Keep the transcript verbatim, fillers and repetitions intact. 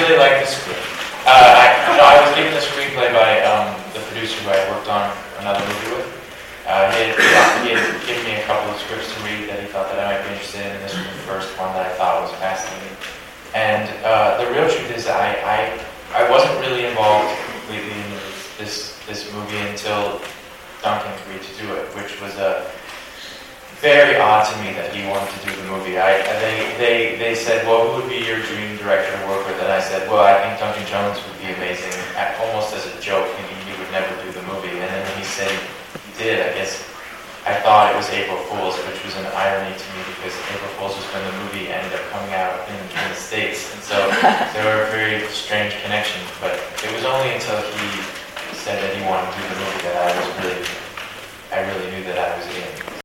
really liked the script. Uh, I, you know, I was given the screenplay by um, the producer who I worked on another movie with. Uh, he, had, he had given me a couple of scripts to read that he thought that I might be interested in, and this was the first one that I thought was fascinating. And uh, the real truth is I, I I wasn't really involved completely in this this movie until Duncan agreed to do it, which was a very odd to me that he wanted to do the movie. I, they, they, they said, well, who would be your dream director to work with? And I said, well, I think Duncan Jones would be amazing, almost as a joke, thinking he would never do the movie. And then when he said he did, I guess I thought it was April Fool's, which was an irony to me because April Fool's was when the movie ended up coming out in, in the States. And so there were a very strange connection. But it was only until he said that he wanted to do the movie that I was really, I really knew that I was in.